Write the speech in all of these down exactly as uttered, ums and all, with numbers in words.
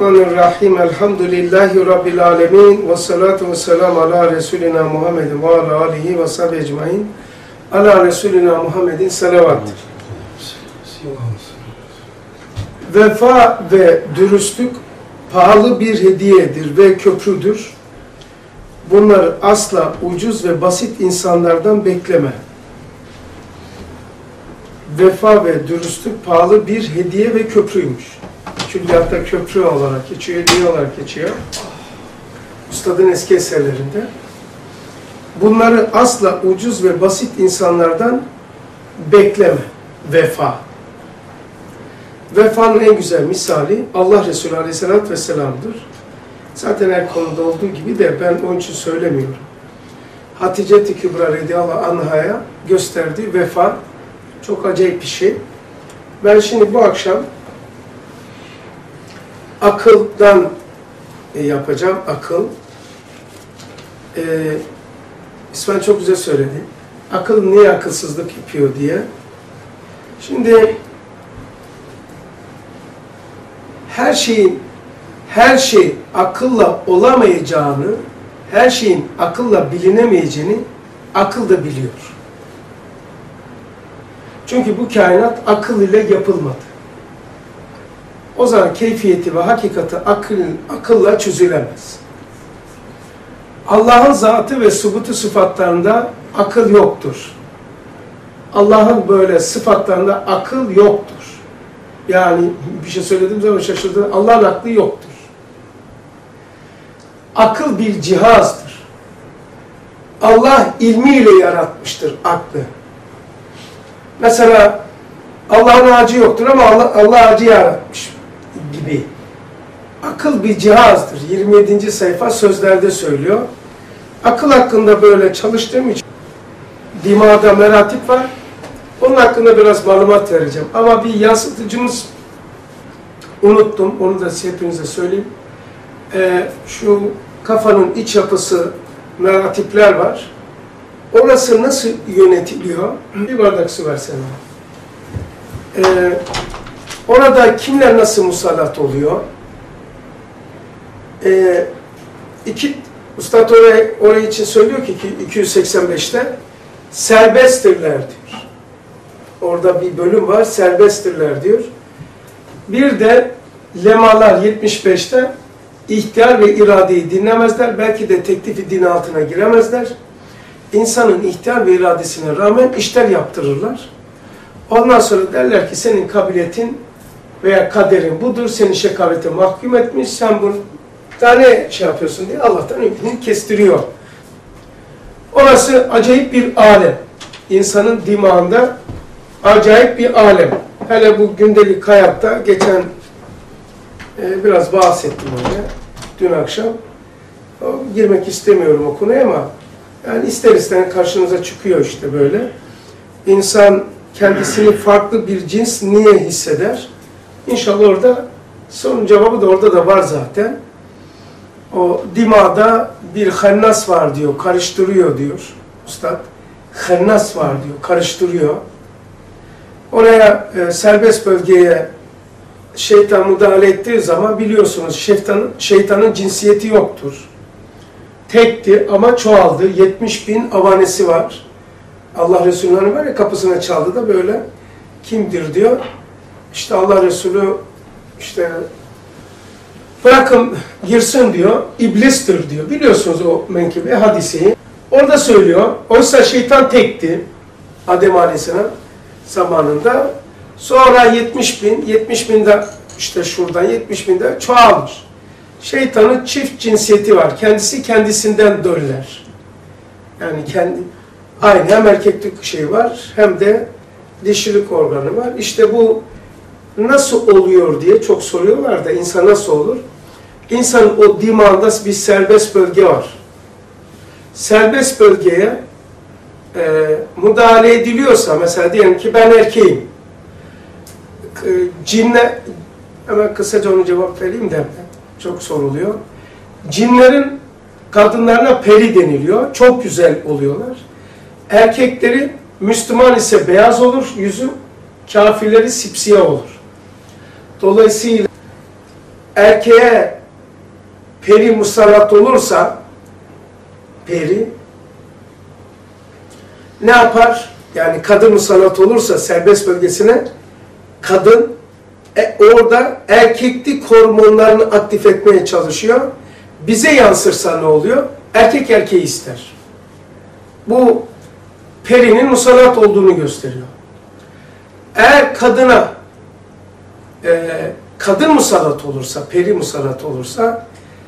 Bismillahirrahmanirrahim. Elhamdülillahi Rabbil alemin. Ve salatu ve selamu ala Resulina Muhammedin ve ala alihi ve sahibi ecmain. Ala Resulina Muhammedin salavat. Vefa ve dürüstlük pahalı bir hediyedir ve köprüdür. Bunları asla ucuz ve basit insanlardan bekleme. Vefa ve dürüstlük pahalı bir hediye ve köprüymüş. Külliyatta köprü olarak geçiyor, hediye olarak geçiyor. Üstadın eski eserlerinde. Bunları asla ucuz ve basit insanlardan bekleme. Vefa. Vefanın en güzel misali Allah Resulü Aleyhisselatü Vesselam'dır. Zaten her konuda olduğu gibi de ben onun için söylemiyorum. Hatice-i Kübra radıyallahu anh'a gösterdiği vefa çok acayip bir şey. Ben şimdi bu akşam akıldan e, yapacağım, akıl. E, İsmail çok güzel söyledi. Akıl niye akılsızlık yapıyor diye. Şimdi her şeyin, her şey akılla olamayacağını, her şeyin akılla bilinemeyeceğini akıl da biliyor. Çünkü bu kainat akıl ile yapılmadı. O zaman keyfiyeti ve hakikati akıl, akılla çözülemez. Allah'ın zatı ve subutu sıfatlarında akıl yoktur. Allah'ın böyle sıfatlarında akıl yoktur. Yani bir şey söylediğim zaman şaşırdım. Allah'ın aklı yoktur. Akıl bir cihazdır. Allah ilmiyle yaratmıştır aklı. Mesela Allah'ın ağacı yoktur ama Allah, Allah ağacı yaratmış gibi. Akıl bir cihazdır. yirmi yedinci sayfa sözlerde söylüyor. Akıl hakkında böyle çalıştığım için dimağda meratip var. Onun hakkında biraz malumat vereceğim. Ama bir yansıtıcımız unuttum. Onu da hepinize söyleyeyim. Ee, şu kafanın iç yapısı meratipler var. Orası nasıl yönetiliyor? Bir bardak su versene. Ee, orada kimler nasıl musallat oluyor? Ee, iki, Üstad orayı, orayı için söylüyor ki iki yüz seksen beşte serbesttirler diyor. Orada bir bölüm var, serbesttirler diyor. Bir de lemalar yetmiş beşte ihtiyar ve iradeyi dinlemezler. Belki de teklifi din altına giremezler. İnsanın ihtiyar ve iradesine rağmen işler yaptırırlar. Ondan sonra derler ki senin kabiliyetin veya kaderin budur, seni şekavete mahkum etmiş, sen bunu daha ne şey yapıyorsun diye Allah'tan ümidini kestiriyor. Orası acayip bir alem. İnsanın dimağında acayip bir alem. Hele bu gündelik hayatta geçen e, biraz bahsettim öyle dün akşam. O, girmek istemiyorum o konuya ama yani ister ister karşınıza çıkıyor işte böyle. İnsan kendisini farklı bir cins niye hisseder? İnşallah orada sorunun cevabı da orada da var zaten. O dimağda bir hennas var diyor, karıştırıyor diyor Üstad. Hennas var diyor, karıştırıyor. Oraya e, serbest bölgeye şeytan müdahale ettiği zaman biliyorsunuz şeytanın, şeytanın cinsiyeti yoktur. Tekti ama çoğaldı. yetmiş bin avanesi var. Allah Resulü'nün var ya kapısına çaldı da böyle kimdir diyor. İşte Allah Resulü işte bırakın girsin diyor. İblistir diyor. Biliyorsunuz o menkıbe hadiseyi. Orada söylüyor. Oysa şeytan tekti. Adem Aleyhisselam zamanında. Sonra yetmiş bin, yetmiş binde işte şuradan yetmiş binde çoğalmış. Şeytanın çift cinsiyeti var. Kendisi kendisinden döller. Yani kendi aynı hem erkeklik şey var hem de dişilik organı var. İşte bu nasıl oluyor diye çok soruyorlar da insan nasıl olur? İnsanın o dimağında bir serbest bölge var. Serbest bölgeye e, müdahale ediliyorsa mesela diyelim ki ben erkeğim. E, cinle hemen kısaca onu cevap vereyim de çok soruluyor. Cinlerin kadınlarına peri deniliyor. Çok güzel oluyorlar. Erkekleri Müslüman ise beyaz olur yüzü, kafirleri sipsiyah olur. Dolayısıyla erkeğe peri musallat olursa, peri ne yapar? Yani kadın musallat olursa serbest bölgesine, kadın e, orada erkeklik hormonlarını aktif etmeye çalışıyor. Bize yansırsa ne oluyor? Erkek erkeği ister. Bu perinin musallat olduğunu gösteriyor. Eğer kadına e, kadın musallat olursa, peri musallat olursa,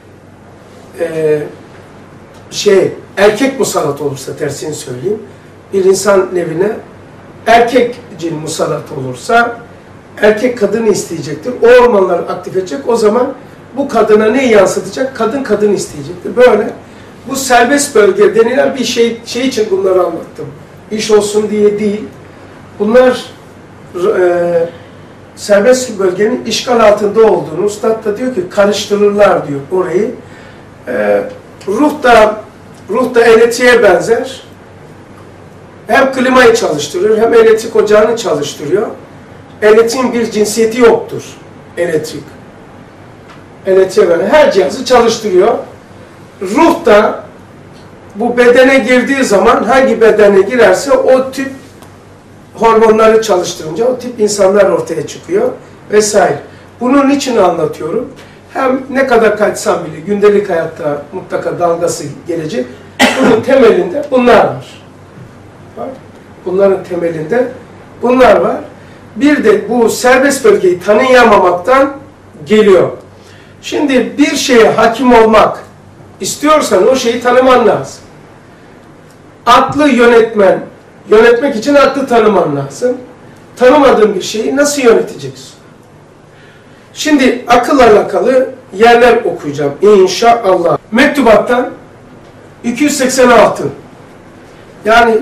e, şey erkek musallat olursa, tersini söyleyeyim, bir insan nevine erkek cin musallat olursa erkek kadını isteyecektir. O hormonları aktif edecek. O zaman bu kadına neyi yansıtacak? Kadın kadını isteyecektir. Böyle bu serbest bölge denilen bir şey, şey için bunları anlattım. İş olsun diye değil. Bunlar e, serbest bölgenin işgal altında olduğunu, Üstad da diyor ki karıştırırlar diyor orayı. E, ruh da ruh da elektriğe benzer. Hem klimayı çalıştırıyor, hem elektrik ocağını çalıştırıyor. Elektriğin bir cinsiyeti yoktur. Elektrik. Elektriğe böyle her cihazı çalıştırıyor. Ruh da bu bedene girdiği zaman hangi bedene girerse o tip hormonları çalıştırınca o tip insanlar ortaya çıkıyor vesaire. Bunun için anlatıyorum. Hem ne kadar kaçsam bile gündelik hayatta mutlaka dalgası gelecek. Bunun temelinde bunlar var. Bunların temelinde bunlar var. Bir de bu serbest bölgeyi tanıyamamaktan geliyor. Şimdi bir şeye hakim olmak istiyorsan o şeyi tanıman lazım. Aklı yönetmen, yönetmek için aklı tanıman lazım. Tanımadığın bir şeyi nasıl yöneteceksin? Şimdi akılla alakalı yerler okuyacağım inşallah. Mektubattan iki yüz seksen altı. Yani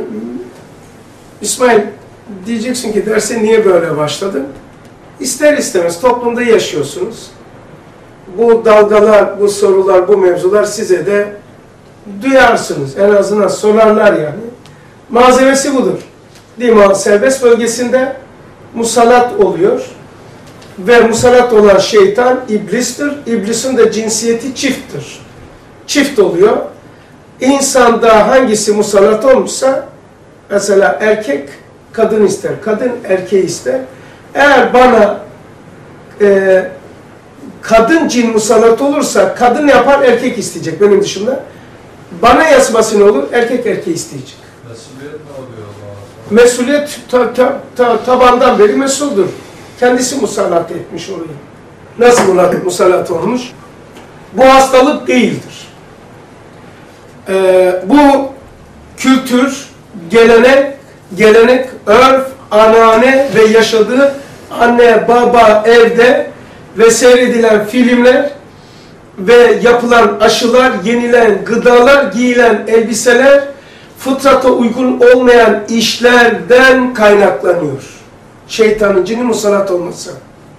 İsmail diyeceksin ki derse niye böyle başladın? İster istemez toplumda yaşıyorsunuz. Bu dalgalar, bu sorular, bu mevzular size de duyarsınız. En azından sorarlar yani. Malzemesi budur. Değil mi? Serbest bölgesinde musallat oluyor. Ve musallat olan şeytan iblistir. İblisin de cinsiyeti çifttir. Çift oluyor. İnsanda hangisi musallat olmuşsa, mesela erkek kadın ister, kadın erkeği ister. Eğer bana e, kadın cin musallat olursa kadın yapar, erkek isteyecek benim dışında. Bana yazması ne olur? Erkek erkeği isteyecek. Mesuliyet ne oluyor o zaman? Mesuliyet ta, ta, ta, tabandan beri mesuldur. Kendisi musallat etmiş orayı. Nasıl musallat olmuş? Bu hastalık değildir. Ee, bu kültür, gelenek, gelenek, örf, anane ve yaşadığı anne, baba, evde ve seyredilen filmler ve yapılan aşılar, yenilen gıdalar, giyilen elbiseler, fıtrata uygun olmayan işlerden kaynaklanıyor. Şeytanın, cinin musallat olması.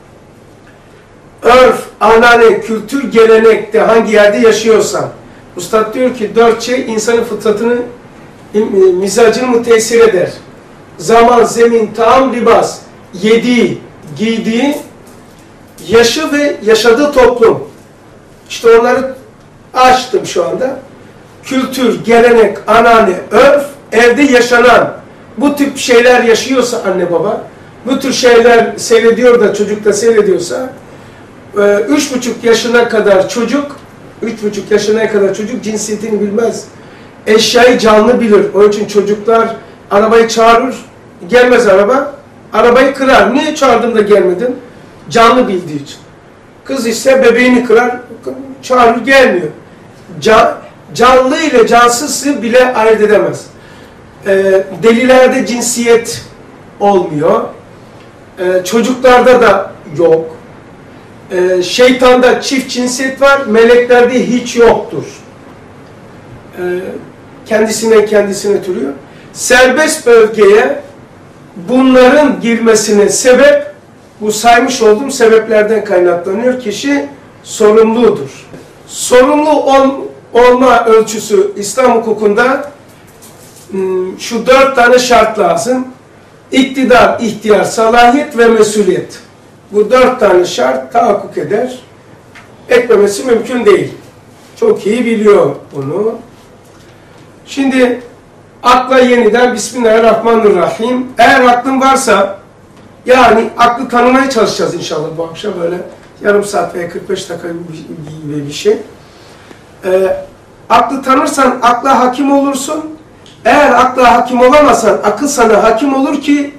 Örf, anane, kültür, gelenekte hangi yerde yaşıyorsan. Üstad diyor ki dört şey insanın fıtratını, mizacını müteessir eder. Zaman, zemin, taam, libas. Yediği, giydiği, yaşı ve yaşadığı toplum. İşte onları açtım şu anda. Kültür, gelenek, anane, örf, evde yaşanan bu tip şeyler yaşıyorsa anne baba, bu tür şeyler seyrediyor da çocuk da seyrediyorsa, üç buçuk yaşına kadar çocuk, üç buçuk yaşına kadar çocuk cinsiyetini bilmez. Eşyayı canlı bilir. Onun için çocuklar arabayı çağırır, gelmez araba, arabayı kırar. Niye çağırdın da gelmedin? Canlı bildiği için. Kız ise bebeğini kırar, çağırır, gelmiyor. Can, canlı ile cansızı bile ayırt edemez. Ee, delilerde cinsiyet olmuyor. Ee, çocuklarda da yok. Ee, şeytanda çift cinsiyet var, meleklerde hiç yoktur. Ee, kendisine kendisine türüyor. Serbest bölgeye bunların girmesine sebep, bu saymış olduğum sebeplerden kaynaklanıyor. Kişi sorumludur. Sorumlu ol, olma ölçüsü İslam hukukunda şu dört tane şart lazım. İktidar, ihtiyar, salahiyet ve mesuliyet. Bu dört tane şart tahakkuk eder. etmemesi mümkün değil. Çok iyi biliyor bunu. Şimdi akla yeniden Bismillahirrahmanirrahim. Eğer aklın varsa, yani aklı tanımaya çalışacağız inşallah bu akşam, böyle yarım saat veya kırk beş dakika gibi bir şey. Ee, aklı tanırsan akla hakim olursun. Eğer akla hakim olamazsan akıl sana hakim olur ki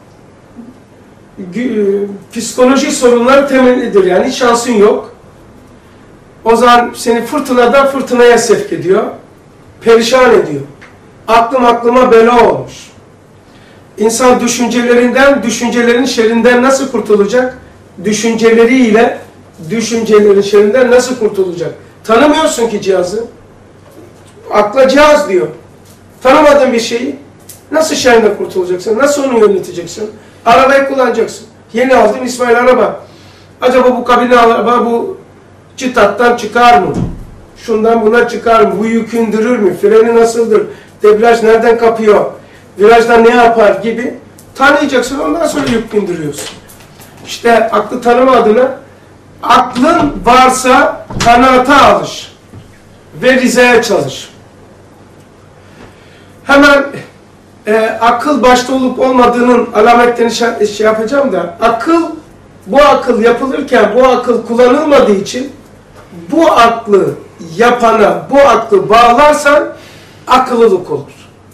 psikoloji sorunları temellidir, yani hiç şansın yok. O zaman seni fırtınadan fırtınaya sevk ediyor, perişan ediyor. Aklım aklıma bela olmuş. İnsan düşüncelerinden, düşüncelerin şerrinden nasıl kurtulacak? Düşünceleriyle düşüncelerin şerrinden nasıl kurtulacak? Tanımıyorsun ki cihazı. Akla cihaz diyor. Tanımadığın bir şeyi nasıl şerrinden kurtulacaksın? Nasıl onu yöneteceksin? Arabayı kullanacaksın. Yeni aldım İsmail araba. Acaba bu kabine araba bu çıtattan çıkar mı? Şundan buna çıkar mı? Bu yük indirir mi? Freni nasıldır? Debriyaj nereden kapıyor? Virajdan ne yapar gibi tanıyacaksın. Ondan sonra yük indiriyorsun. İşte aklı tanıma adına aklın varsa kanaata alış ve rizaya çalış. Hemen e, akıl başta olup olmadığının alametlerini şey, şey yapacağım da, akıl, bu akıl yapılırken bu akıl kullanılmadığı için bu aklı yapana bu aklı bağlarsan akıllılık olur.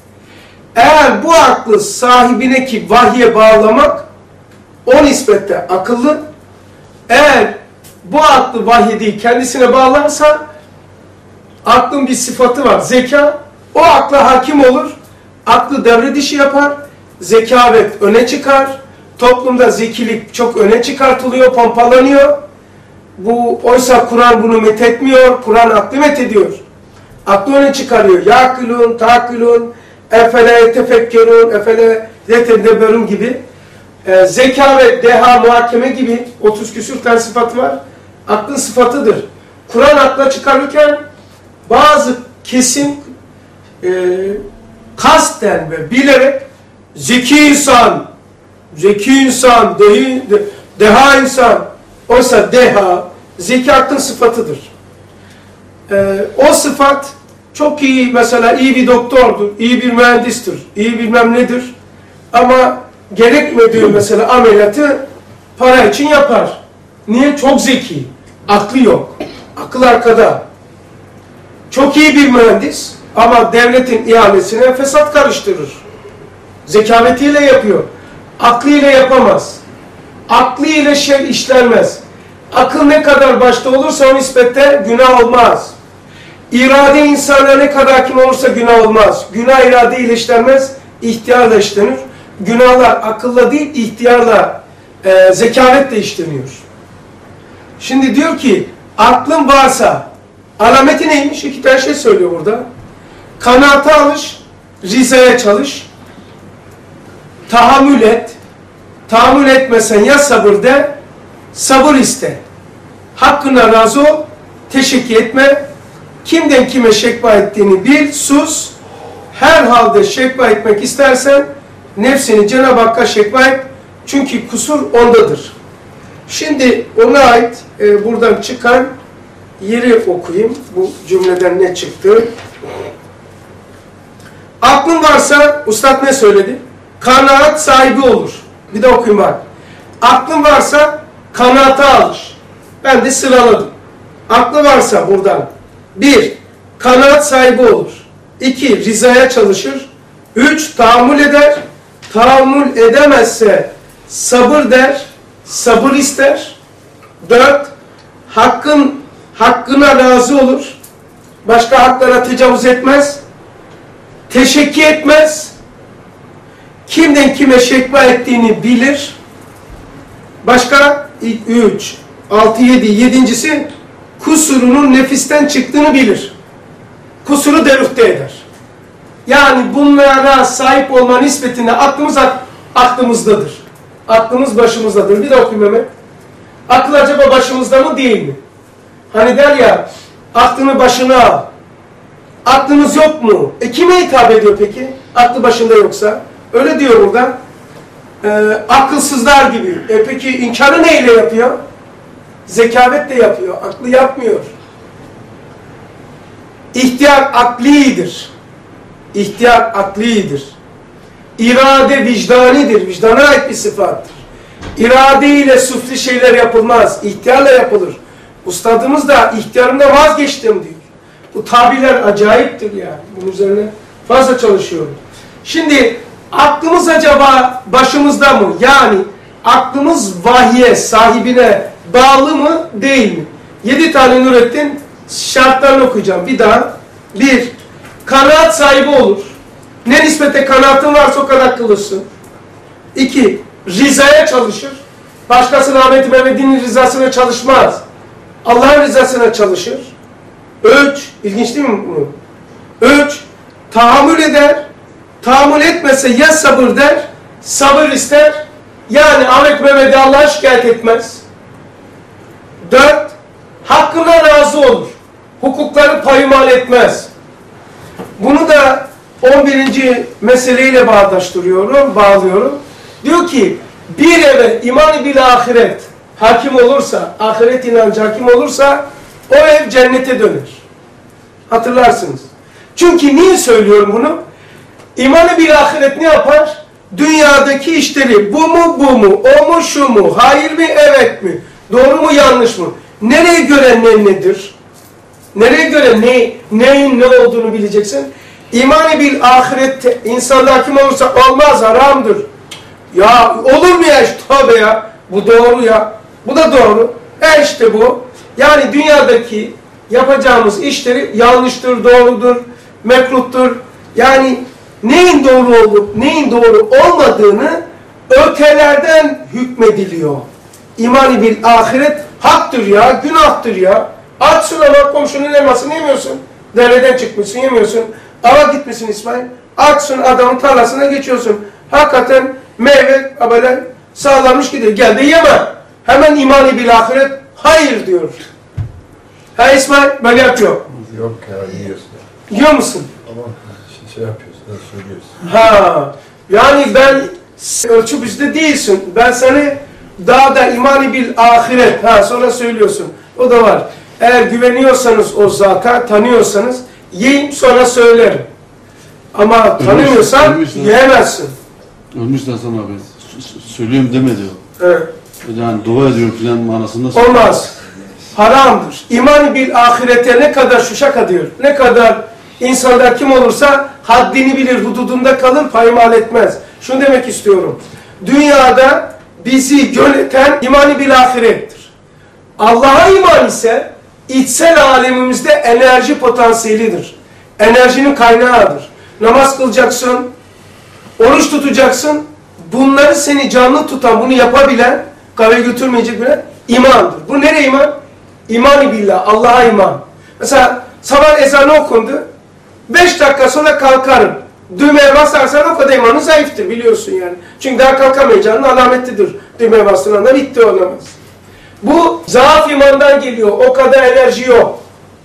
Eğer bu aklı sahibine ki vahye bağlamak o nispette akıllı, eğer bu aklı vahye değil kendisine bağlarsa aklın bir sıfatı var, zeka, o akla hakim olur, aklı devre dışı yapar, zekavet öne çıkar, toplumda zekilik çok öne çıkartılıyor, pompalanıyor. Bu, oysa Kur'an bunu methetmiyor, Kur'an aklı methediyor. Aklı öne çıkarıyor. Yakilun, takilun, efele tefekkerun, efele yetedebberun gibi. E, zeka ve deha, muhakeme gibi otuz küsür tane sıfatı var. Aklın sıfatıdır. Kur'an akla çıkarırken bazı kesim e, kasten ve bilerek zeki insan, zeki insan, dehi, de, deha insan, oysa deha, zeki aklın sıfatıdır. Ee, o sıfat çok iyi, mesela iyi bir doktordur, iyi bir mühendistir, iyi bilmem nedir. Ama gerekmediği mesela ameliyatı para için yapar. Niye? Çok zeki, aklı yok, akıl arkada. Çok iyi bir mühendis ama devletin ihalesine fesat karıştırır. Zekavetiyle yapıyor, aklıyla yapamaz. Aklıyla şey işlenmez. Akıl ne kadar başta olursa o nispette günah olmaz. İrade insana ne kadar hakim olursa günah olmaz. Günah irade ile işlenmez, ihtiyarla işlenir. Günahlar akılla değil, ihtiyarla, e, zekavetle işleniyor. Şimdi diyor ki, aklın varsa, alameti neymiş? İki tane şey söylüyor burada. Kanaata alış, rizaya çalış, tahammül et. Tahammül etmesen ya sabır de, sabır iste. Hakkına razı ol, teşekkür etme. Kimden kime şekva ettiğini bil, sus. Her halde şekva etmek istersen nefsini Cenab-ı Hakk'a şekva et. Çünkü kusur ondadır. Şimdi ona ait e, buradan çıkan yeri okuyayım. Bu cümleden ne çıktı? Aklın varsa, Üstad ne söyledi? Kanaat sahibi olur. Bir de okuyayım bak. Aklın varsa kanaata alır. Ben de sıraladım. Aklı varsa buradan. Bir, kanaat sahibi olur. İki, rizaya çalışır. Üç, tahammül eder. Tahammül edemezse sabır der. Sabır ister. Dört, hakkın hakkına razı olur. Başka haklara tecavüz etmez. Teşekkür etmez. Kimden kime şekva ettiğini bilir. Başka üç, altı, yedi, yedincisi kusurunun nefisten çıktığını bilir. Kusuru derüfte eder. Yani bunlara sahip olma nispetinde aklımız aklımızdadır. Aklımız başımızdadır. Bir de okuyayım Mehmet. Akıl acaba başımızda mı değil mi? Hani der ya, aklını başına al. Aklınız yok mu? E kime hitap ediyor peki? Aklı başında yoksa. Öyle diyor burada. E, akılsızlar gibi. E peki inkarı neyle yapıyor? Zekavet de yapıyor, aklı yapmıyor. İhtiyar aklidir. İhtiyar aklidir. İrade vicdanidir. Vicdana ait bir sıfattır. İrade ile süfli şeyler yapılmaz. İhtiyarla yapılır. Ustadımız da ihtiyarımda vazgeçtim diyor. Bu tabirler acayiptir yani. Bunun üzerine fazla çalışıyorum. Şimdi aklımız acaba başımızda mı? Yani aklımız vahye, sahibine bağlı mı, değil mi? Yedi tane Nurettin şartlarını okuyacağım. Bir daha. Bir, kanaat sahibi olur. Ne nispete kanaatin varsa o kadar kılırsın. İki, rizaya çalışır. Başkasının Ahmet Mehmet'in rızasına çalışmaz. Allah'ın rızasına çalışır. Üç, ilginç değil mi bu? Üç, tahammül eder. Tahammül etmese ya sabır der, sabır ister. Yani Ahmet Mehmet'e Allah'a şikayet etmez. Dört, hakkına razı olur. Hukukları paymal etmez. Bunu da on birinci meseleyle bağdaştırıyorum, bağlıyorum. Diyor ki, bir eve iman-ı bil ahiret hakim olursa, ahiret inancı hakim olursa, o ev cennete döner. Hatırlarsınız. Çünkü niye söylüyorum bunu? İman-ı bil ahiret ne yapar? Dünyadaki işleri, bu mu bu mu, o mu şu mu, hayır mı evet mi, doğru mu yanlış mı? Nereye göre ne nedir? Nereye göre ne, neyin ne olduğunu bileceksin. İman-ı bil ahiret insanda hakim olursa olmaz, haramdır. Ya olur mu ya işte, tövbe ya, bu doğru ya, bu da doğru. E işte bu. Yani dünyadaki yapacağımız işleri yanlıştır, doğrudur, mekruhtur. Yani neyin doğru olup neyin doğru olmadığını ötelerden hükmediliyor. İman-ı bil ahiret haktır ya, günahtır ya. Açsın ama komşunun elmasını yemiyorsun. Dereden çıkmışsın, yemiyorsun. Ava gitmişsin İsmail. Açsın adamın tarlasına geçiyorsun. Hakikaten meyve böyle sağlamış gidiyor. Gel de yeme. Hemen iman-ı bil ahiret hayır diyor. Ha İsmail böyle yapıyor. Yok ya, yiyorsun. Yiyor musun? Ama şey yapıyorsun, söylüyorsun. Ha, yani ben ölçü bizde değilsin. Ben seni daha da iman-ı bil ahiret. Ha sonra söylüyorsun. O da var. Eğer güveniyorsanız o zata, tanıyorsanız yiyin sonra söylerim. Ama tanımıyorsan ölmüş, yiyemezsin. Ölmüş de Hasan abi. Söylüyorum deme diyor. Evet. Yani dua ediyorum filan manasında söylüyor. Olmaz. Haramdır. İman-ı bil ahirete ne kadar şuşak diyor. Ne kadar insanlar kim olursa haddini bilir, hududunda kalır, paymal etmez. Şunu demek istiyorum. Dünyada bizi yöneten iman-ı bil ahirettir. Allah'a iman ise içsel alemimizde enerji potansiyelidir. Enerjinin kaynağıdır. Namaz kılacaksın, oruç tutacaksın. Bunları seni canlı tutan, bunu yapabilen, kahve götürmeyecek bile imandır. Bu nereye iman? İman-ı billah, Allah'a iman. Mesela sabah ezanı okundu. Beş dakika sonra kalkarım. Düğmeye basarsan o kadar imanın zayıftır biliyorsun yani. Çünkü daha kalkamayacağının alametidir. Düğmeye bastığın anda bitti o namaz. Bu zaaf imandan geliyor. O kadar enerji yok.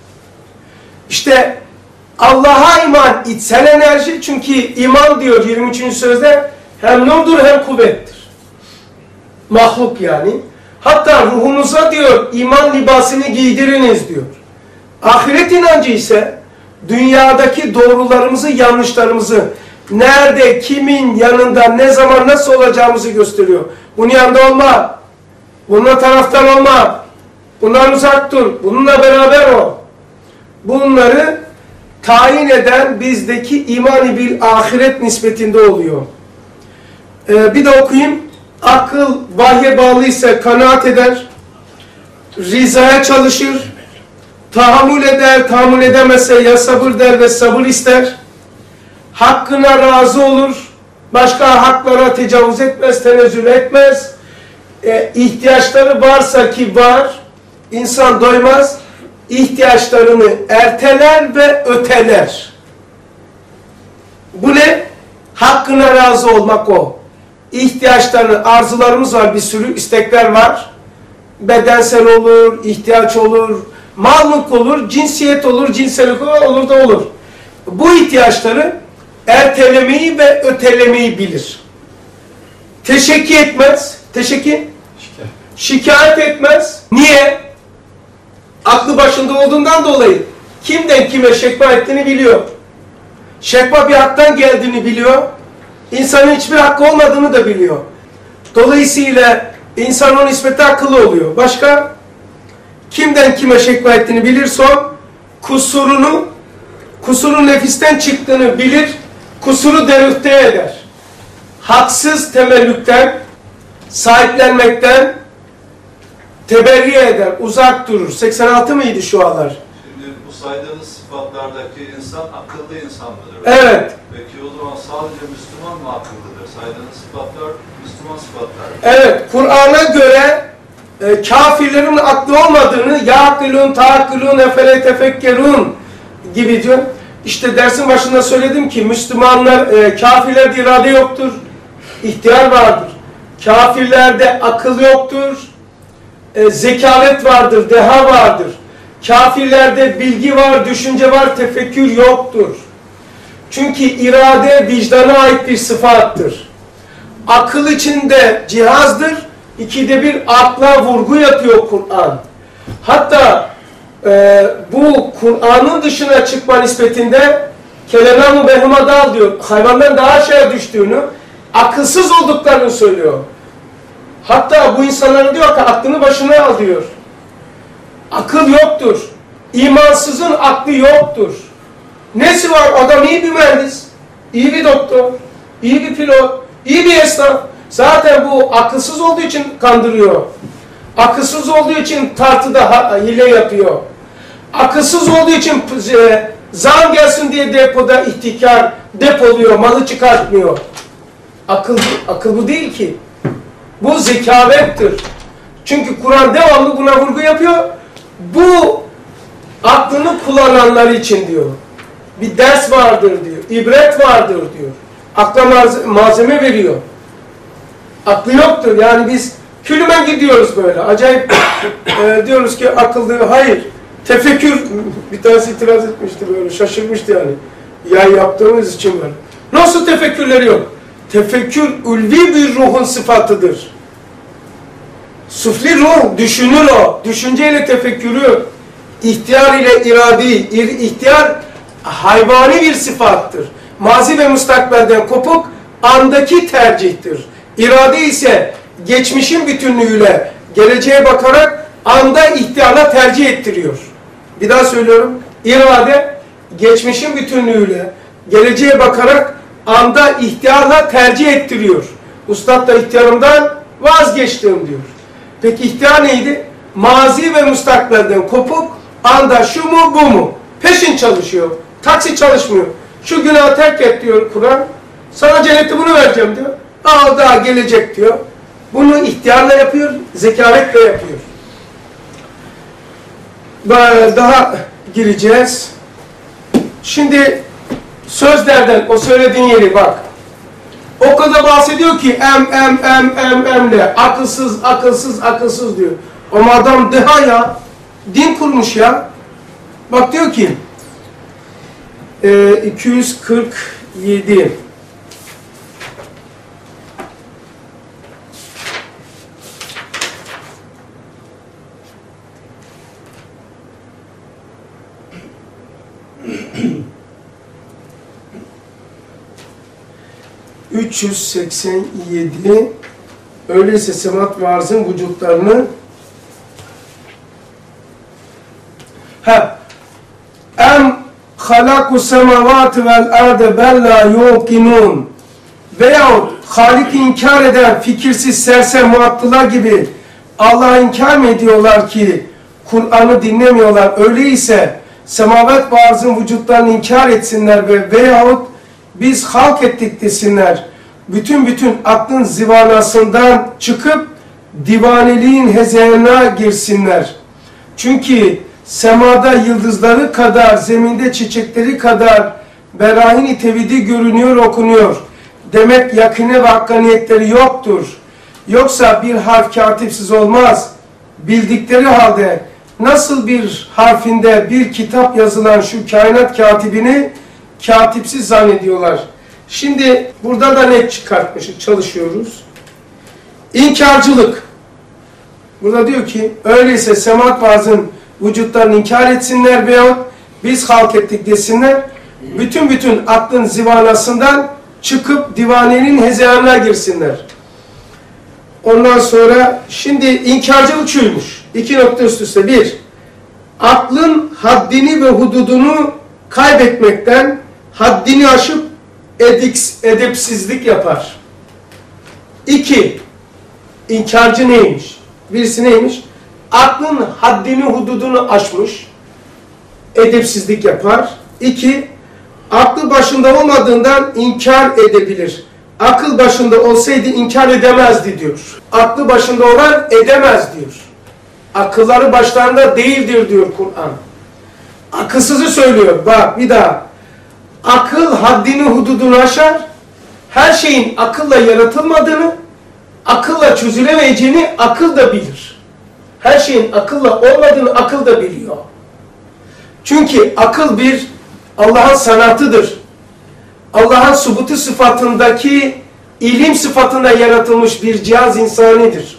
İşte Allah'a iman içsel enerji. Çünkü iman diyor yirmi üçüncü sözde hem nurdur hem kuvvettir. Mahluk yani. Hatta ruhunuza diyor iman libasını giydiriniz diyor. Ahiret inancı ise dünyadaki doğrularımızı, yanlışlarımızı nerede, kimin yanında, ne zaman, nasıl olacağımızı gösteriyor. Bunun yanında olma. Bununla taraftar olma. Bundan uzak dur. Bununla beraber ol. Bunları tayin eden bizdeki iman-ı bil ahiret nispetinde oluyor. Ee, bir de okuyayım. Akıl vahye bağlıysa kanaat eder. Rizaya çalışır. Tahammül eder. Tahammül edemezse ya sabır der ve sabır ister. Hakkına razı olur. Başka haklara tecavüz etmez, tenezzül etmez. E, ihtiyaçları varsa ki var, insan doymaz, ihtiyaçlarını erteler ve öteler. Bu ne? Hakkına razı olmak o. İhtiyaçlarını, arzularımız var, bir sürü istekler var. Bedensel olur, ihtiyaç olur, mal mülk olur, cinsiyet olur, cinsellik olur da olur. Bu ihtiyaçları ertelemeyi ve ötelemeyi bilir. Teşekkür etmez. Teşekkür? Şikayet etmez. Niye? Aklı başında olduğundan dolayı. Kimden kime şekva ettiğini biliyor. Şekva bir haktan geldiğini biliyor. İnsanın hiçbir hakkı olmadığını da biliyor. Dolayısıyla insan o nispete akıllı oluyor. Başka? Kimden kime şekva ettiğini bilir son. Kusurunu, kusurun nefisten çıktığını bilir. Kusuru derüfte eder. Haksız temellükten, sahiplenmekten teberri eder, uzak durur. seksen altı mıydı şu anlar? Şimdi bu saydığınız sıfatlardaki insan akıllı insan mıdır? Evet. Peki o zaman sadece Müslüman mı akıllıdır? Saydığınız sıfatlar Müslüman sıfatlar. Evet, Kur'an'a göre e, kafirlerin aklı olmadığını ya'kilun, ta'kilun, efele tefekkerun gibi diyor. İşte dersin başında söyledim ki Müslümanlar, e, kafirlerde irade yoktur, ihtiyar vardır. Kafirlerde akıl yoktur, e, zekavet vardır, deha vardır. Kafirlerde bilgi var, düşünce var, tefekkür yoktur. Çünkü irade vicdana ait bir sıfattır. Akıl içinde cihazdır, ikide bir akla vurgu yapıyor Kur'an. Hatta e, bu Kur'an'ın dışına çıkma nispetinde kelenam-ı behumadal diyor. Hayvandan daha aşağıya düştüğünü, akılsız olduklarını söylüyor. Hatta bu insanların diyor ki aklını başına al diyor. Akıl yoktur. İmansızın aklı yoktur. Nesi var? Adam iyi bir mühendis, iyi bir doktor, iyi bir pilot, iyi bir esnaf. Zaten bu akılsız olduğu için kandırıyor. Akılsız olduğu için tartıda hile yapıyor. Akılsız olduğu için e, zam gelsin diye depoda ihtikar depoluyor, malı çıkartmıyor. Akıl, akıl bu değil ki. Bu zekavettir. Çünkü Kur'an devamlı buna vurgu yapıyor. Bu aklını kullananlar için diyor. Bir ders vardır diyor. İbret vardır diyor. Akla malzeme veriyor. Aklı yoktur. Yani biz külümen gidiyoruz böyle. Acayip e, diyoruz ki akıllı. Hayır. Tefekkür. Bir tanesi itiraz etmişti böyle. Şaşırmıştı yani. Yay yaptığımız için var. Nasıl tefekkürleri yok? Tefekkür ulvi bir ruhun sıfatıdır. Sufli ruh düşünür o. Düşünceyle tefekkürü. İhtiyar ile iradi. İhtiyar hayvani bir sıfattır. Mazi ve mustakbelden kopuk andaki tercihtir. İrade ise geçmişin bütünlüğüyle geleceğe bakarak anda ihtiyarla tercih ettiriyor. Bir daha söylüyorum. İrade geçmişin bütünlüğüyle geleceğe bakarak anda ihtiyarla tercih ettiriyor. Ustad da ihtiyarımdan vazgeçtim diyor. Peki ihtiyar neydi? Mazi ve mustakbelden kopuk anda şu mu bu mu? Peşin çalışıyor. Taksi çalışmıyor. Şu günahı terk et diyor Kur'an. Sana cenneti bunu vereceğim diyor. Aa daha gelecek diyor. Bunu ihtiyarla yapıyor, zekavetle yapıyor. Daha gireceğiz. Şimdi sözlerden o söylediğin yeri bak. O kadar bahsediyor ki em em em em emle akılsız akılsız akılsız diyor. Ama adam deha ya. Din kurmuş ya. Bak diyor ki e, iki yüz kırk yedi üç yüz seksen yedi öyleyse semat varzın vücutlarını ha em halaku semavati vel arde bella yuqinun veyahut Halik'i inkar eden fikirsiz sersem muattılar gibi Allah'ı inkar mı ediyorlar ki Kur'an'ı dinlemiyorlar? Öyleyse semavat varzın vücutlarını inkar etsinler ve veyahut biz halk ettik desinler. Bütün bütün aklın zivanasından çıkıp divaneliğin hezeyanına girsinler. Çünkü semada yıldızları kadar, zeminde çiçekleri kadar berahin-i tevhidi görünüyor, okunuyor. Demek yakine ve hakkaniyetleri yoktur. Yoksa bir harf katipsiz olmaz. Bildikleri halde nasıl bir harfinde bir kitap yazılan şu kainat katibini katipsiz zannediyorlar. Şimdi burada da net çıkartmışız, çalışıyoruz. İnkarcılık. Burada diyor ki, öyleyse semaat vaazın vücutlarını inkar etsinler veyahut biz halk ettik desinler. Bütün bütün aklın zivanasından çıkıp divanenin hezeyanına girsinler. Ondan sonra şimdi inkarcılık şuymuş. İki nokta üst üste. Bir, aklın haddini ve hududunu kaybetmekten haddini aşıp ediks, edepsizlik yapar. İki, inkarcı neymiş? Birisi neymiş? Aklın haddini hududunu aşmış, edepsizlik yapar. İki, aklı başında olmadığından inkar edebilir. Akıl başında olsaydı inkar edemezdi diyor. Aklı başında olan edemez diyor. Akılları başlarında değildir diyor Kur'an. Akılsızı söylüyor. Bak bir daha. Akıl haddini hududunu aşar. Her şeyin akılla yaratılmadığını, akılla çözülemeyeceğini akıl da bilir. Her şeyin akılla olmadığını akıl da biliyor. Çünkü akıl bir Allah'ın sanatıdır. Allah'ın subutu sıfatındaki ilim sıfatında yaratılmış bir cihaz insanidir.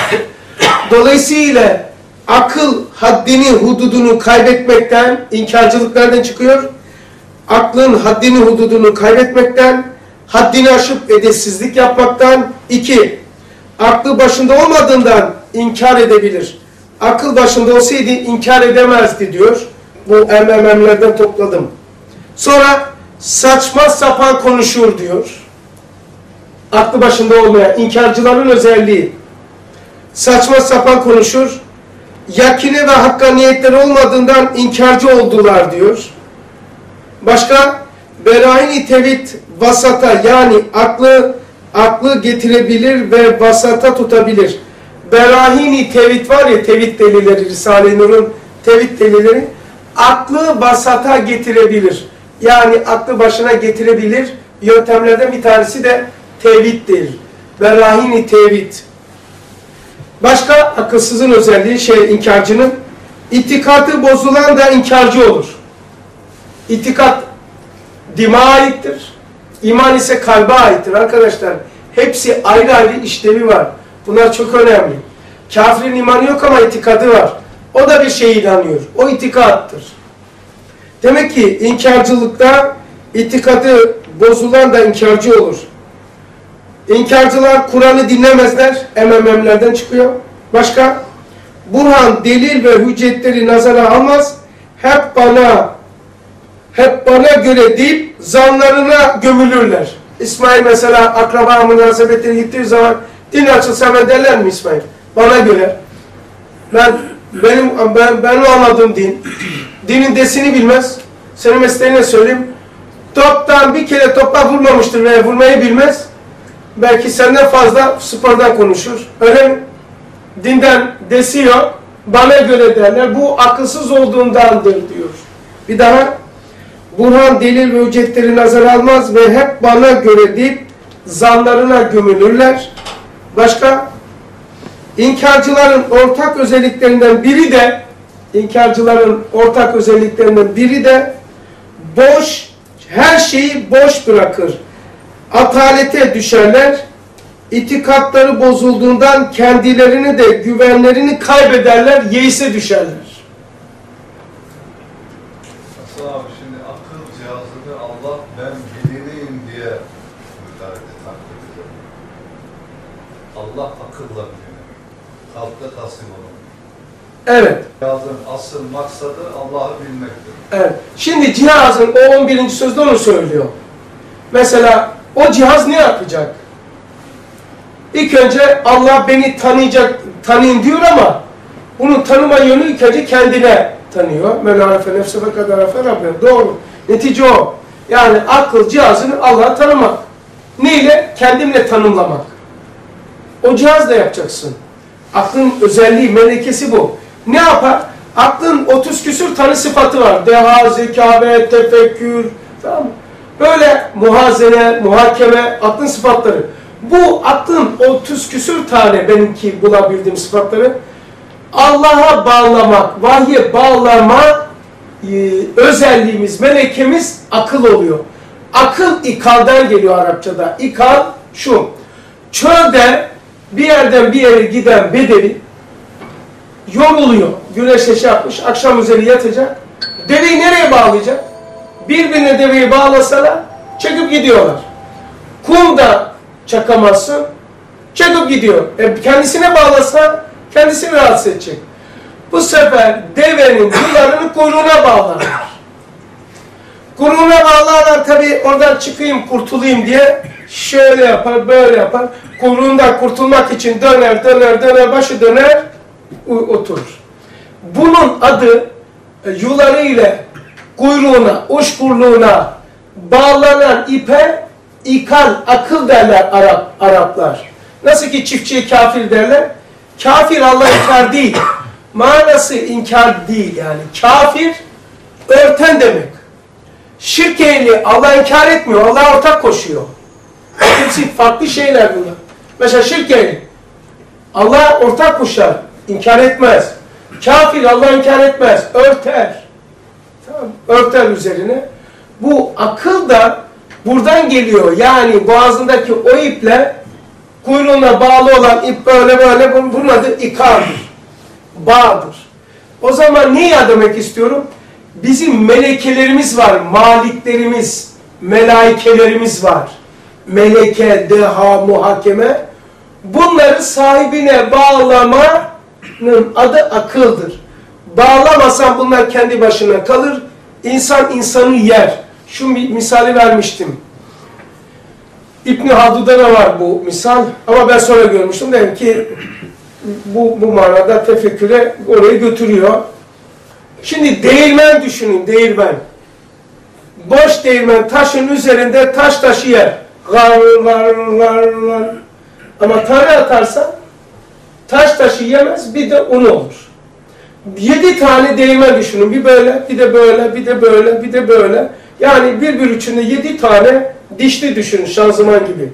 Dolayısıyla akıl haddini, hududunu kaybetmekten, inkarcılıklardan çıkıyor. Aklın haddini, hududunu kaybetmekten, haddini aşıp edepsizlik yapmaktan. İki, aklı başında olmadığından inkar edebilir. Akıl başında olsaydı inkar edemezdi diyor. Bu M M M'lerden topladım. Sonra saçma sapan konuşur diyor. Aklı başında olmayan inkarcıların özelliği. Saçma sapan konuşur. Yakine ve hakkaniyetleri olmadığından inkarcı oldular diyor. Başka? Berahin-i tevhid vasata, yani aklı aklı getirebilir ve vasata tutabilir. Berahin-i tevhid var ya, tevhid delilleri, Risale-i Nur'un tevhid delilleri, aklı vasata getirebilir. Yani aklı başına getirebilir. Yöntemlerden bir tanesi de tevhiddir. Berahin-i tevhid. Başka akılsızın özelliği, şey inkarcının, itikadı bozulan da inkarcı olur. İtikat dima aittir. İman ise kalbe aittir arkadaşlar. Hepsi ayrı ayrı işlevi var. Bunlar çok önemli. Kafirin imanı yok ama itikadı var. O da bir şeye inanıyor. O itikattır. Demek ki inkarcılıkta itikadı bozulan da inkarcı olur. İnkarcılar Kur'an'ı dinlemezler. M M M'lerden çıkıyor. Başka? Burhan, delil ve hüccetleri nazara almaz. Hep bana hep bana göre deyip zanlarına gömülürler. İsmail mesela akraba münasebetine gittiği zaman din açılsa ben derler mi İsmail? Bana göre. Ben benim ben benim anladığım din. Dinin desini bilmez. Senin mesleğine söyleyeyim. Toptan bir kere topla vurmamıştır veya vurmayı bilmez. Belki senden fazla spordan konuşur. Öyle mi? Dinden desiyor. Bana göre derler. Bu akılsız olduğundandır diyor. Bir daha. Burhan, delil ve hüccetleri nazara almaz ve hep bana göre deyip zanlarına gömülürler. Başka? İnkarcıların ortak özelliklerinden biri de inkarcıların ortak özelliklerinden biri de boş, her şeyi boş bırakır. Atalete düşerler. İtikatları bozulduğundan kendilerini de güvenlerini kaybederler, yeise düşerler. Hasan abi, şimdi akıl cihazını Allah ben bilineyim diye mübarede takdir ediyor. Allah akılla bilinir. Kalpte taslim olun. Evet. Cihazın asıl maksadı Allah'ı bilmektir. Evet. Şimdi cihazın o on birinci sözde onu söylüyor. Mesela o cihaz ne yapacak? İlk önce Allah beni tanıyacak, tanıyın diyor ama bunun tanıma yönü ilk önce kendine tanıyor. Men arefe nefse ve kad arefe Rabbine. Doğru. Netice o. Yani akıl cihazını Allah'ı tanımak. Neyle? Kendimle tanımlamak. O cihazla yapacaksın. Aklın özelliği, melekesi bu. Ne yapar? Aklın otuz küsür tane sıfatı var. Deha, zekavet, tefekkür, tamam mı? Böyle muhazene, muhakeme, aklın sıfatları. Bu aklın otuz küsür tane benimki bulabildiğim sıfatları Allah'a bağlamak, vahye bağlama e, özelliğimiz, melekemiz akıl oluyor. Akıl ikalden geliyor Arapçada. İkal şu, çölde bir yerden bir yere giden bedevi yoruluyor. Güneşe şey yapmış, akşam üzeri yatacak. Deveyi nereye bağlayacak? Birbirine deveyi bağlasalar çekip gidiyorlar. Kum da çakamazsın, çekip gidiyor. E, kendisine bağlasa kendisini rahatsız edecek. Bu sefer devenin yularını kuyruğuna bağlarlar. Kuyruğuna bağlarlar tabi, oradan çıkayım kurtulayım diye şöyle yapar, böyle yapar. Kuyruğundan kurtulmak için döner, döner, döner, başı döner, oturur. Bunun adı yuları ile kuyruğuna, uçkurluğuna bağlanan ipe ikal, akıl derler Arap, Araplar. Nasıl ki çiftçiye kafir derler. Kafir Allah inkar değil. Manası inkar değil yani. Kafir örten demek. Şirk ehli Allah inkar etmiyor. Allah ortak koşuyor. Hepsi farklı şeyler bunlar. Mesela şirk ehli Allah ortak koşar. İnkar etmez. Kafir Allah inkar etmez. Örter. Tamam. Örter üzerine. Bu akıl da buradan geliyor. Yani boğazındaki o iple kuyruğuna bağlı olan ip böyle böyle, bunun adı ikardır. Bağdır. O zaman neyi demek istiyorum? Bizim melekelerimiz var, maliklerimiz, melaikelerimiz var. Meleke, deha, muhakeme. Bunları sahibine bağlamanın adı akıldır. Bağlamasan bunlar kendi başına kalır. İnsan insanı yer. Şu misali vermiştim. İbn Haldun'da da var bu misal. Ama ben sonra görmüştüm. Dedim ki bu, bu manada tefekküre oraya götürüyor. Şimdi değirmen düşünün, değirmen. Boş değirmen taşın üzerinde taş taşı yer. Gar, gar, gar, gar. Ama tane atarsan taş taşı yemez, bir de un olur. Yedi tane değirmen düşünün. Bir böyle, bir de böyle, bir de böyle, bir de böyle. Yani birbir içinde yedi tane dişli düşünün, şanzıman gibi.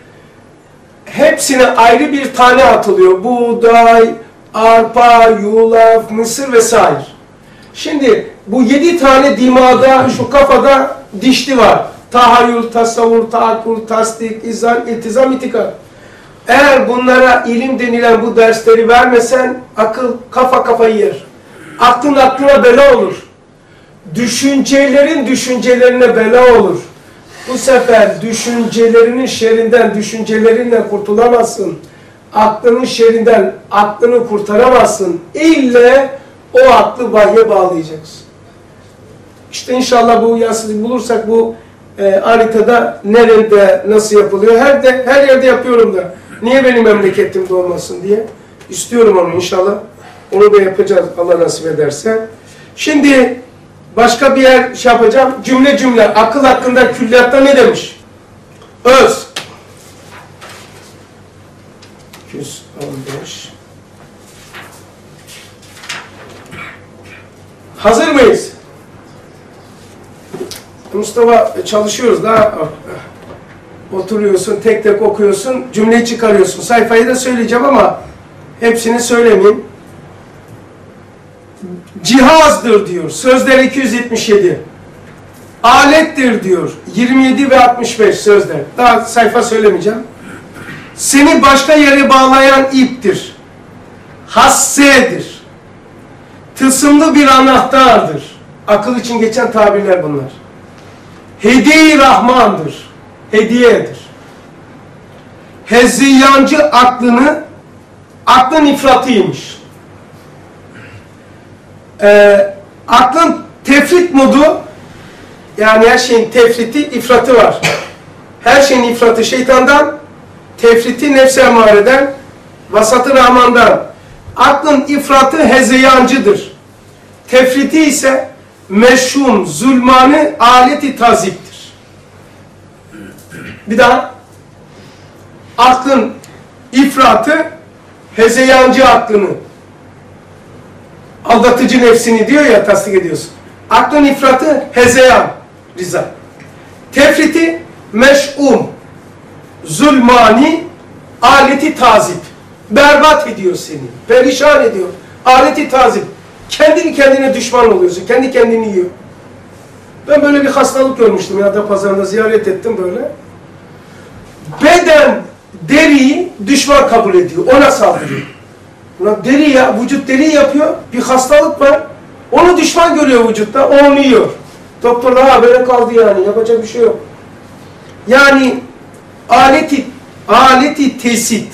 Hepsine ayrı bir tane atılıyor. Buğday, arpa, yulaf, mısır vesaire. Şimdi bu yedi tane dimağda, şu kafada dişli var. Tahayyül, tasavvur, tahakkül, tasdik, izan, iltizam, itikad. Eğer bunlara ilim denilen bu dersleri vermesen akıl kafa kafayı yer. Aklın aklına bela olur. Düşüncelerin düşüncelerine bela olur. Bu sefer düşüncelerinin şerrinden düşüncelerinle kurtulamazsın. Aklının şerrinden aklını kurtaramazsın. İlle o aklı vahye bağlayacaksın. İşte inşallah bu yansıtı bulursak bu e, haritada nerede nasıl yapılıyor? Her de her yerde yapıyorum da. Niye benim memleketimde olmasın diye. İstiyorum onu inşallah. Onu da yapacağız Allah nasip ederse. Şimdi başka bir yer şey yapacağım. Cümle cümle. Akıl hakkında külliyatta ne demiş? Öz. iki yüz on beş. Hazır mıyız? Mustafa çalışıyoruz daha. Oturuyorsun, tek tek okuyorsun, cümleyi çıkarıyorsun. Sayfayı da söyleyeceğim ama hepsini söylemeyeyim. Cihazdır diyor. Sözler iki yüz yetmiş yedi. Alettir diyor. yirmi yedi ve altmış beş sözler. Daha sayfa söylemeyeceğim. Seni başka yere bağlayan iptir. Hassedir. Tılsımlı bir anahtardır. Akıl için geçen tabirler bunlar. Hediye-i Rahman'dır. Hediyedir. Hezziyancı aklını, aklın ifratıymış. Ee, aklın tefrit modu, yani her şeyin tefriti, ifratı var. Her şeyin ifratı şeytandan, tefriti nefs-i emmareden, vasatı Rahman'dan. Aklın ifratı hezziyancıdır. Tefriti ise meşhum, zulmanı, aleti taziptir. Bir daha, aklın ifratı, hezeyancı aklını, aldatıcı nefsini diyor ya, tasdik ediyorsun. Aklın ifratı, hezeyan, rıza. Tefriti, meş'um, zulmani, aleti tazip. Berbat ediyor seni, perişan ediyor. Aleti tazip. Kendini kendine düşman oluyorsun, kendi kendini yiyor. Ben böyle bir hastalık görmüştüm ya da pazarında ziyaret ettim böyle. Beden deriyi düşman kabul ediyor. Ona saldırıyor. Ulan deli ya, vücut deli yapıyor. Bir hastalık var. Onu düşman görüyor vücutta, o onu yiyor. Doktorlar ha böyle kaldı yani, yapacak bir şey yok. Yani aleti, aleti tesit.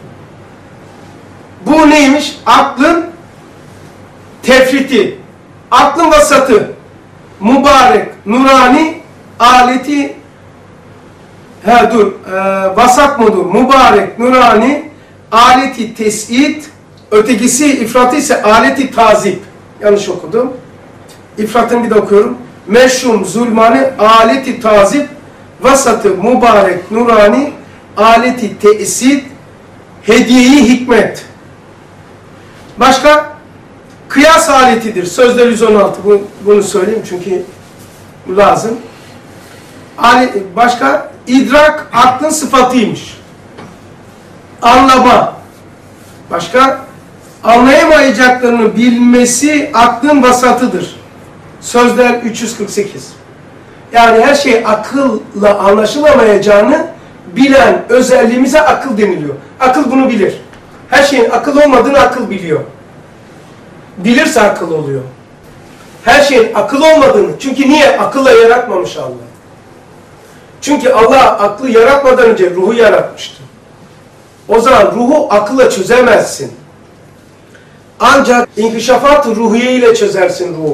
Bu neymiş? Aklın tefriti, aklın vasatı, mübarek, nurani, aleti, he dur, e, vasat mıdır? Mübarek, nurani, aleti tesit, ötekisi ifratı ise aleti tazip. Yanlış okudum. İfratını bir de okuyorum. Meşhum, zulmani, aleti tazip, vasatı, mübarek, nurani, aleti tesit, hediyeyi hikmet. Başka? Kıyas aletidir. Sözler yüz on altı. Bu, bunu söyleyeyim çünkü lazım. Başka? İdrak aklın sıfatıymış. Anlama. Başka? Anlayamayacaklarını bilmesi aklın vasatıdır. Sözler üç yüz kırk sekiz. Yani her şey akılla anlaşılamayacağını bilen özelliğimize akıl deniliyor. Akıl bunu bilir. Her şeyin akıl olmadığını akıl biliyor. Bilirse akıl oluyor. Her şeyin akıl olmadığını. Çünkü niye? Akılla yaratmamış Allah. Çünkü Allah aklı yaratmadan önce ruhu yaratmıştı. O zaman ruhu akılla çözemezsin. Ancak inkişafat-ı ruhiye ile çözersin ruhu.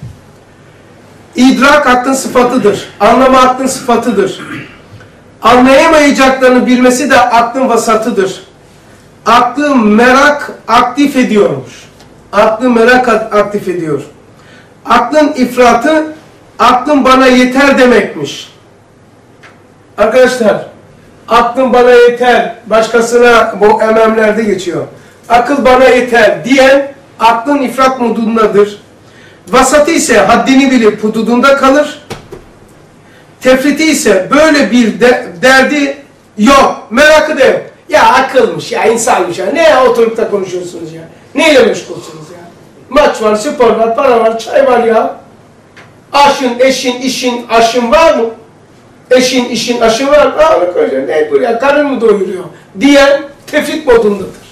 İdrak aklın sıfatıdır. Anlama aklın sıfatıdır. Anlayamayacaklarını bilmesi de aklın vasatıdır. Aklı merak aktif ediyormuş. Aklı merak aktif ediyor. Aklın ifratı, aklın bana yeter demekmiş. Arkadaşlar, aklın bana yeter, başkasına bu ememlerde geçiyor. Akıl bana yeter diyen, aklın ifrat modundadır. Vasatı ise haddini bilip hududunda kalır. Tefriti ise böyle bir de, derdi yok, merakı da yok. Ya akılmış ya, insanmış ya, ne oturup da konuşuyorsunuz ya? Neyle meşgulsünüz ya? Maç var, spor var, para var, çay var ya. Aşın, eşin, işin, aşın var mı? Eşin, işin, aşın var mı? Aa, ne buraya, karın mı doyuruyor? Diyen tefrit modundadır.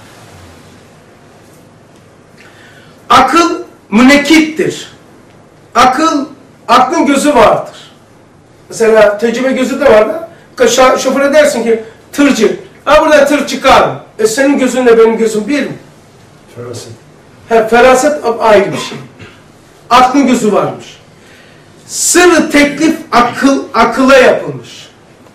Akıl münekittir. Akıl, aklın gözü vardır. Mesela tecrübe gözü de var da, şoföre dersin ki, tırcı, ha burada tır çıkar mı? E senin gözünle benim gözüm bir mi? Feraset. He, feraset ayrı bir şey. Aklın gözü varmış. Sırrı teklif akıl, akıla yapılmış.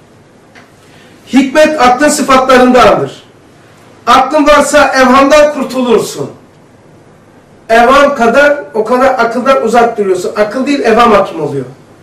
Hikmet aklın sıfatlarındandır. Aklın varsa evhamdan kurtulursun. Evham kadar, o kadar akıldan uzak duruyorsun. Akıl değil, evham hakim oluyor.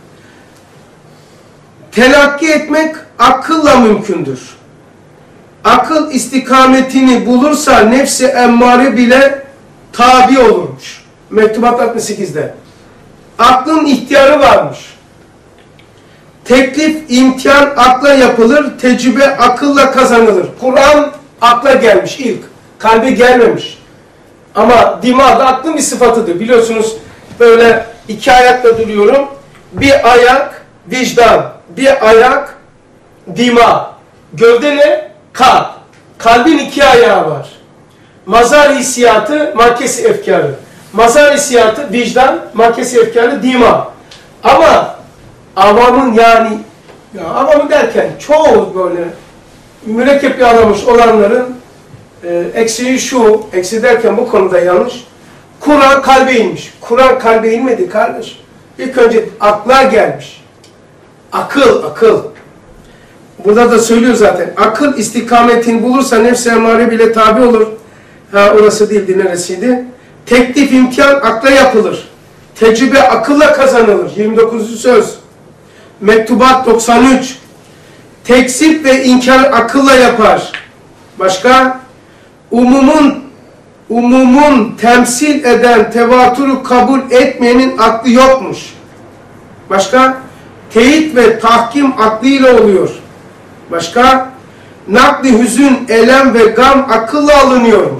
Telakki etmek akılla mümkündür. Akıl istikametini bulursa nefsi emmare bile tabi olurmuş. Mektubat altmış sekizde. Aklın ihtiyarı varmış. Teklif, imtihan akla yapılır, tecrübe akılla kazanılır. Kur'an akla gelmiş ilk, kalbe gelmemiş. Ama dimağda aklın bir sıfatıdır. Biliyorsunuz böyle iki ayakla duruyorum. Bir ayak vicdan, bir ayak dima. Gövde ne? Kalp. Kalbin iki ayağı var. Mazar hissiyatı, markesi efkarı. Mazar hissiyatı vicdan, markesi efkarı dima. Ama avamın yani, ya avamın derken çoğu böyle mürekkep yağlamış olanların e, eksiği şu, eksi derken bu konuda yanlış. Kur'an kalbe inmiş. Kur'an kalbe inmedi kardeş. İlk önce akla gelmiş. Akıl, akıl. Burada da söylüyor zaten. Akıl istikametini bulursa nefs-i emmare bile tabi olur. Ha orası değildi, neresiydi? Teklif, imtihan akla yapılır. Tecrübe akılla kazanılır. yirmi dokuzuncu söz. Mektubat doksan üç. Tekzip ve inkar akılla yapar. Başka? Umumun umumun temsil eden tevatürü kabul etmeyenin aklı yokmuş. Başka? Teyit ve tahkim aklıyla oluyor. Başka? Nakli hüzün, elem ve gam akılla alınıyormuş.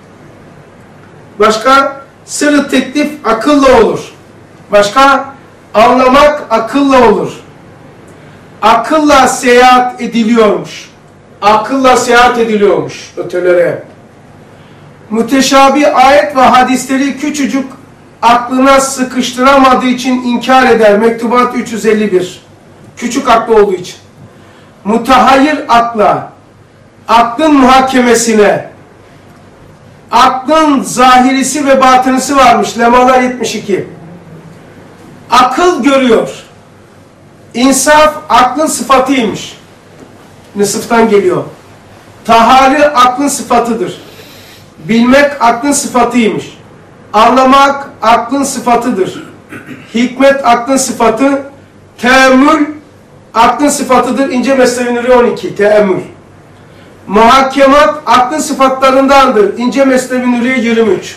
Başka? Sırrı teklif akılla olur. Başka? Anlamak akılla olur. Akılla seyahat ediliyormuş. Akılla seyahat ediliyormuş ötelere. müteşabih ayet ve hadisleri küçücük aklına sıkıştıramadığı için inkar eder. Mektubat üç yüz elli bir. Küçük aklı olduğu için. Mutahayyir akla, aklın muhakemesine, aklın zahirisi ve batınısı varmış. Lemalar yetmiş iki. Akıl görüyor. İnsaf aklın sıfatıymış. Nısıftan geliyor. Tahari aklın sıfatıdır. Bilmek aklın sıfatıymış. Anlamak aklın sıfatıdır. Hikmet aklın sıfatı. Teemmül aklın sıfatıdır. İnce Mesnevi Nuri on iki. Teemmül. Muhakemat aklın sıfatlarındandır. İnce Mesnevi Nuri yirmi üç.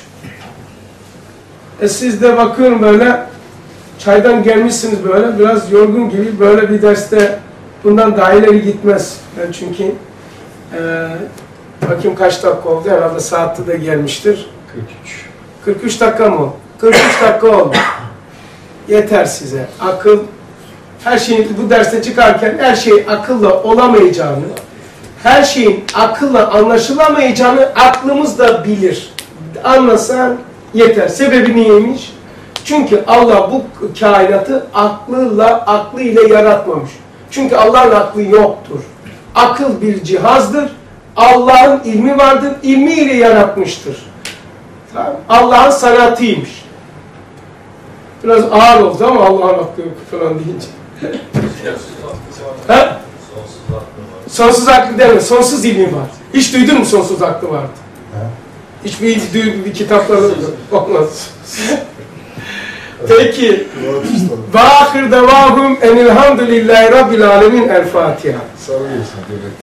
E siz de bakıyorum böyle çaydan gelmişsiniz böyle biraz yorgun gibi, böyle bir derste bundan daha ileri gitmez. Ben çünkü e, bakayım kaç dakika oldu, herhalde saatte de gelmiştir. kırk üç. kırk üç dakika mı? kırk üç dakika oldu. Yeter size. Akıl, her şeyin bu derste çıkarken her şey akılla olamayacağını, her şeyin akılla anlaşılamayacağını aklımız da bilir. Anlasan yeter. Sebebi neymiş? Çünkü Allah bu kainatı aklıyla, aklıyla yaratmamış. Çünkü Allah'ın aklı yoktur. Akıl bir cihazdır. Allah'ın ilmi vardır. İlmiyle yaratmıştır. Tamam. Allah'ın sanatıymış. Biraz ağır oldu ama Allah'ın aklı yok falan deyince. Ha? Sonsuz aklı var. Sonsuz aklı deme. Sonsuz ilmi var. Hiç duydun mu sonsuz aklı vardı? Ha? Hiçbir, bir, bir kitaplarda olmaz. Peki. Ve ahir devahum enilhamdülillahi rabbil alemin. El Fatiha. Sarılıyorsun.